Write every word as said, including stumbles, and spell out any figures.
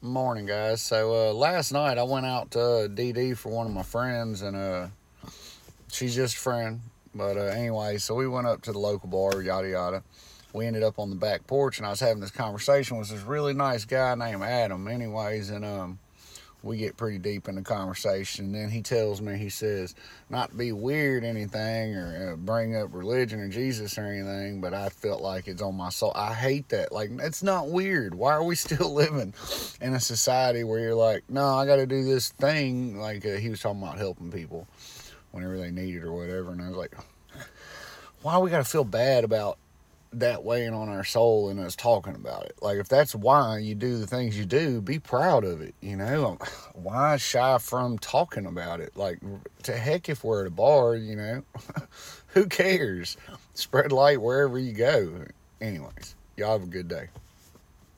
Morning, guys. So uh, last night I went out to uh, D D for one of my friends, and uh, she's just a friend. But uh, anyway, so we went up to the local bar, yada yada. We ended up on the back porch, and I was having this conversation with this really nice guy named Adam. Anyways, and um, we get pretty deep in the conversation. And then he tells me, he says, not to be weird or anything or uh, bring up religion or Jesus or anything, but I felt like it's on my soul. I hate that. Like, it's not weird. Why are we still living in a society where you're like, no, I got to do this thing? Like, uh, he was talking about helping people whenever they need it or whatever. And I was like, why we got to feel bad about that weighing on our soul and us talking about it? Like, if that's why you do the things you do, be proud of it, you know? Why shy from talking about it? Like, to heck if we're at a bar, you know? Who cares? Spread light wherever you go. Anyways, y'all have a good day.